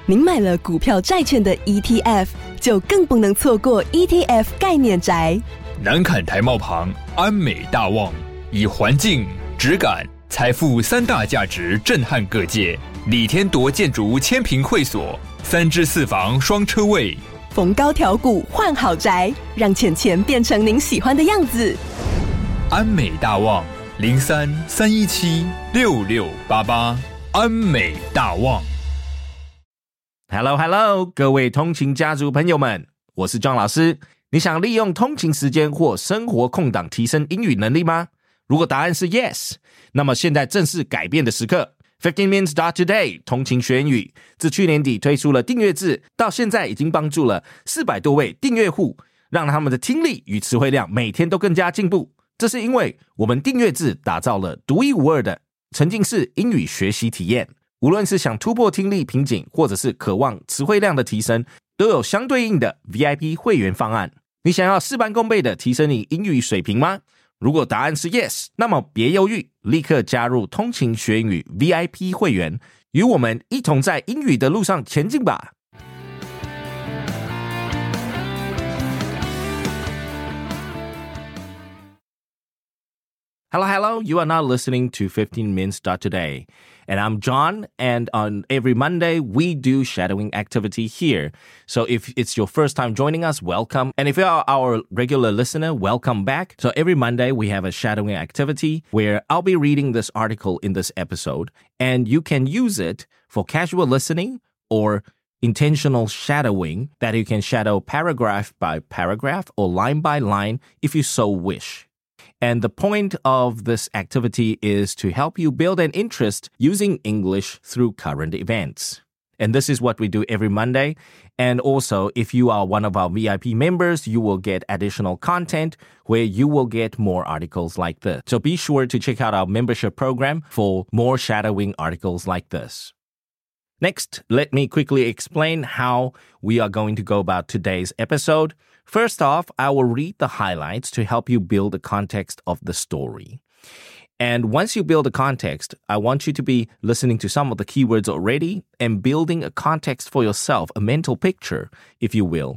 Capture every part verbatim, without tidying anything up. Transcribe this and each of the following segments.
您买了股票债券的 E T F， 就更不能错过 E T F 概念宅。 南崁台贸旁安美大旺，以环境、质感、财富三大价值震撼各界。李天铎建筑千坪会所，三至四房双车位， 逢高调股换好宅，让钱钱变成您喜欢的样子。 安美大旺零三三一七六六八八，安美大旺。 Hello Hello， 各位通勤家族朋友们，我是庄老师。你想利用通勤时间或生活空档提升英语能力吗？如果答案是 yes， 那么现在正是改变的时刻。fifteen minutes today 通勤学英语自去年底推出了订阅制，到现在已经帮助了四百多位订阅户，让他们的听力与词汇量每天都更加进步。这是因为我们订阅制打造了独一无二的沉浸式英语学习体验。无论是想突破听力瓶颈，或者是渴望词汇量的提升，都有相对应的 V I P 会员方案。你想要事半功倍的提升你英语水平吗？如果答案是 yes， 那么别犹豫，立刻加入通勤学英语 V I P 会员，与我们一同在英语的路上前进吧。Hello, hello. You are now listening to fifteen minutes today. And I'm John, and on every Monday, we do shadowing activity here. So if it's your first time joining us, welcome. And if you are our regular listener, welcome back. So every Monday, we have a shadowing activity where I'll be reading this article in this episode, and you can use it for casual listening or intentional shadowing, that you can shadow paragraph by paragraph or line by line if you so wish. And the point of this activity is to help you build an interest using English through current events. And this is what we do every Monday. And also, if you are one of our V I P members, you will get additional content where you will get more articles like this. So be sure to check out our membership program for more shadowing articles like this. Next, let me quickly explain how we are going to go about today's episode. First off, I will read the highlights to help you build the context of the story. And once you build the context, I want you to be listening to some of the keywords already and building a context for yourself, a mental picture, if you will,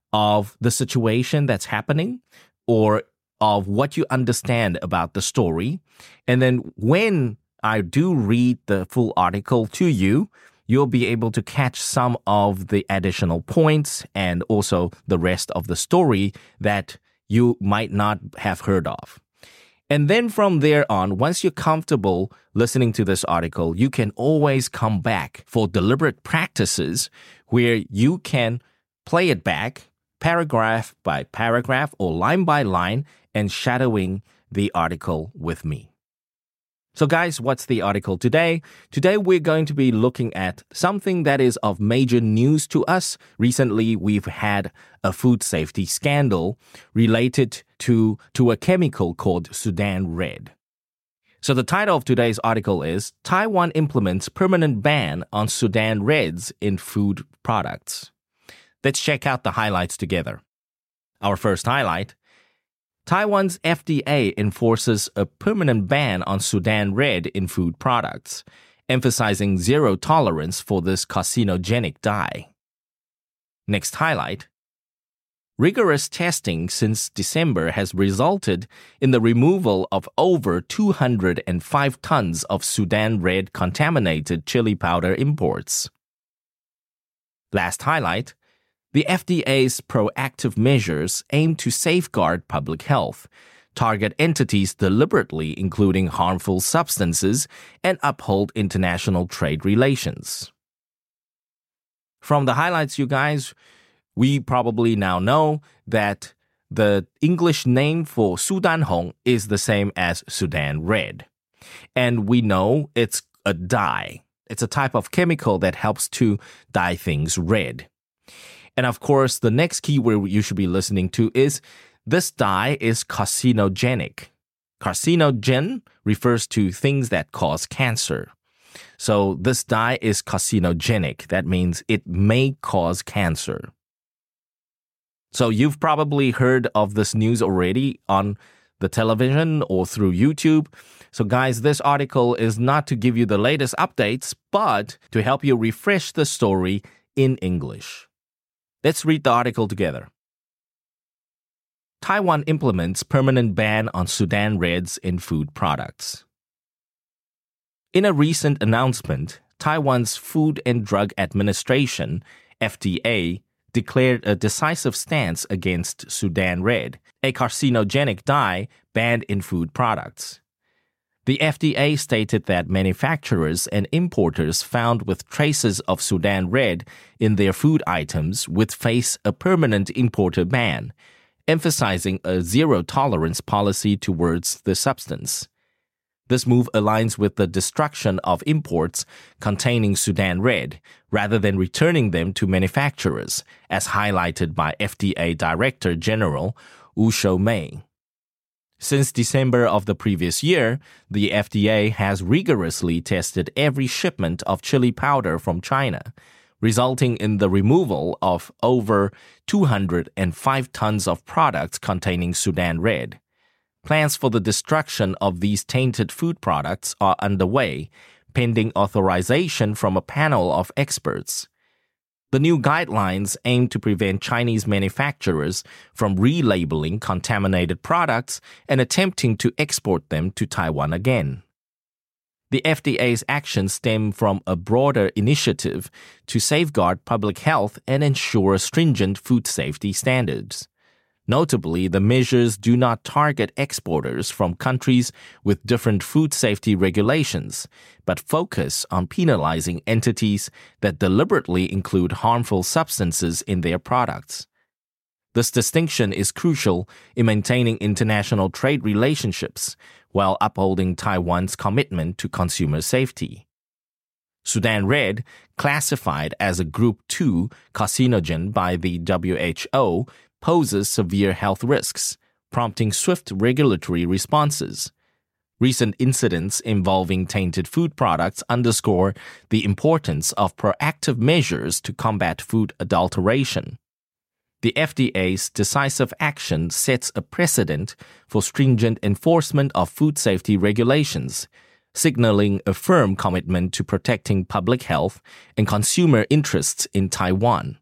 of the situation that's happening or of what you understand about the story. And then when I do read the full article to you, you'll be able to catch some of the additional points and also the rest of the story that you might not have heard of. And then from there on, once you're comfortable listening to this article, you can always come back for deliberate practices where you can play it back paragraph by paragraph or line by line and shadowing the article with me. So guys, what's the article today? Today we're going to be looking at something that is of major news to us. Recently, we've had a food safety scandal related to, to a chemical called Sudan Red. So the title of today's article is Taiwan Implements Permanent Ban on Sudan Reds in Food Products. Let's check out the highlights together. Our first highlight: Taiwan's F D A enforces a permanent ban on Sudan Red in food products, emphasizing zero tolerance for this carcinogenic dye. Next highlight: rigorous testing since December has resulted in the removal of over two hundred five tons of Sudan Red contaminated chili powder imports. Last highlight: the F D A's proactive measures aim to safeguard public health, target entities deliberately including harmful substances, and uphold international trade relations. From the highlights, you guys, we probably now know that the English name for Sudan Hong is the same as Sudan Red. And we know it's a dye. It's a type of chemical that helps to dye things red. And of course, the next keyword you should be listening to is this dye is carcinogenic. Carcinogen refers to things that cause cancer. So this dye is carcinogenic. That means it may cause cancer. So you've probably heard of this news already on the television or through YouTube. So guys, this article is not to give you the latest updates, but to help you refresh the story in English. Let's read the article together. Taiwan implements permanent ban on Sudan Reds in food products. In a recent announcement, Taiwan's Food and Drug Administration, F D A, declared a decisive stance against Sudan Red, a carcinogenic dye banned in food products. The F D A stated that manufacturers and importers found with traces of Sudan Red in their food items would face a permanent importer ban, emphasizing a zero-tolerance policy towards the substance. This move aligns with the destruction of imports containing Sudan Red, rather than returning them to manufacturers, as highlighted by F D A Director General Wu Shou-mei. Since December of the previous year, the F D A has rigorously tested every shipment of chili powder from China, resulting in the removal of over two hundred five tons of products containing Sudan Red. Plans for the destruction of these tainted food products are underway, pending authorization from a panel of experts. The new guidelines aim to prevent Chinese manufacturers from relabeling contaminated products and attempting to export them to Taiwan again. The F D A's actions stem from a broader initiative to safeguard public health and ensure stringent food safety standards. Notably, the measures do not target exporters from countries with different food safety regulations, but focus on penalizing entities that deliberately include harmful substances in their products. This distinction is crucial in maintaining international trade relationships while upholding Taiwan's commitment to consumer safety. Sudan Red, classified as a Group two carcinogen by the W H O, poses severe health risks, prompting swift regulatory responses. Recent incidents involving tainted food products underscore the importance of proactive measures to combat food adulteration. The F D A's decisive action sets a precedent for stringent enforcement of food safety regulations, signaling a firm commitment to protecting public health and consumer interests in Taiwan.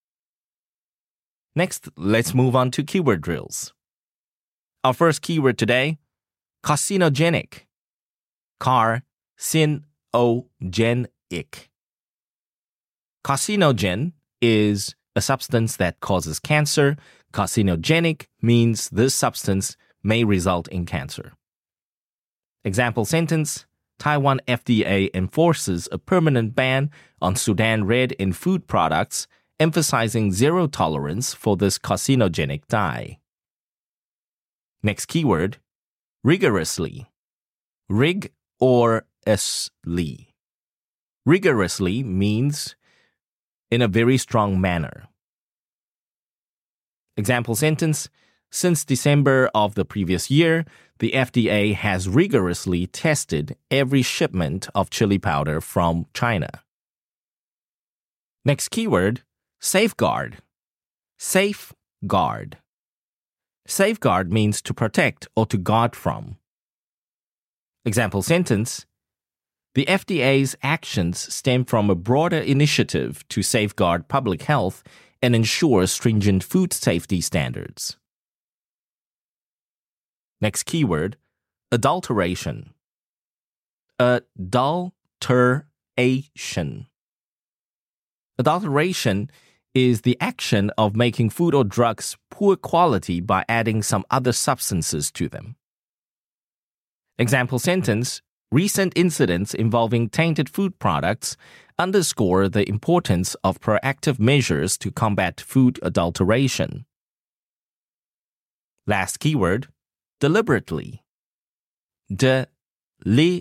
Next, let's move on to keyword drills. Our first keyword today, carcinogenic. Car-sin-o-gen-ic. Carcinogen is a substance that causes cancer. Carcinogenic means this substance may result in cancer. Example sentence, Taiwan F D A enforces a permanent ban on Sudan Red in food products, emphasizing zero tolerance for this carcinogenic dye. Next keyword, rigorously. Rig or esly. Rigorously means in a very strong manner. Example sentence, since December of the previous year, the F D A has rigorously tested every shipment of chili powder from China. Next keyword, safeguard. Safeguard. Safeguard means to protect or to guard from. Example sentence, the F D A's actions stem from a broader initiative to safeguard public health and ensure stringent food safety standards. Next keyword, adulteration. Adulteration. Adulteration is the action of making food or drugs poor quality by adding some other substances to them. Example sentence, recent incidents involving tainted food products underscore the importance of proactive measures to combat food adulteration. Last keyword, deliberately. Deliberately.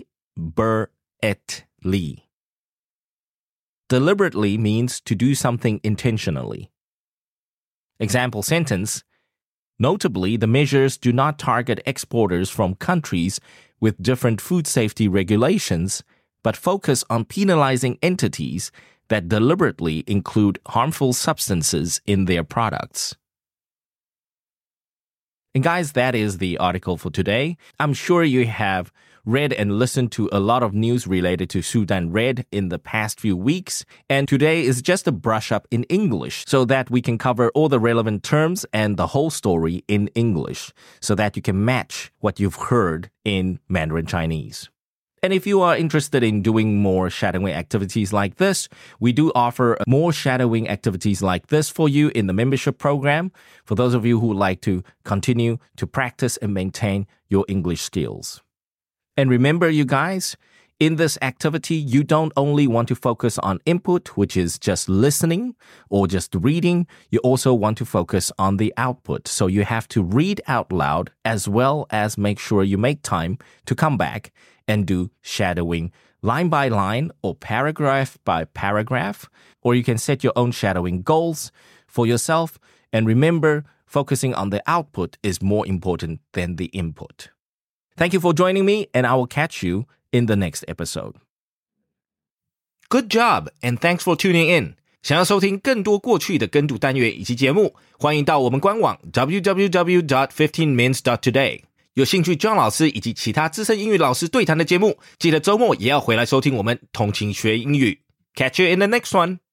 Deliberately means to do something intentionally. Example sentence, notably, the measures do not target exporters from countries with different food safety regulations, but focus on penalizing entities that deliberately include harmful substances in their products. And guys, that is the article for today. I'm sure you have read and listened to a lot of news related to Sudan Red in the past few weeks. And today is just a brush up in English so that we can cover all the relevant terms and the whole story in English so that you can match what you've heard in Mandarin Chinese. And if you are interested in doing more shadowing activities like this, we do offer more shadowing activities like this for you in the membership program for those of you who would like to continue to practice and maintain your English skills. And remember, you guys, in this activity, you don't only want to focus on input, which is just listening or just reading. You also want to focus on the output. So you have to read out loud as well as make sure you make time to come back and do shadowing line by line or paragraph by paragraph. Or you can set your own shadowing goals for yourself. And remember, focusing on the output is more important than the input. Thank you for joining me, and I will catch you in the next episode. Good job, and thanks for tuning in. 想要收听更多过去的跟读单元以及节目，欢迎到我们官网 double-u double-u double-u dot fifteen mins dot today。有兴趣 John 老师以及其他资深英语老师对谈的节目，记得周末也要回来收听我们通勤学英语。Catch you in the next one.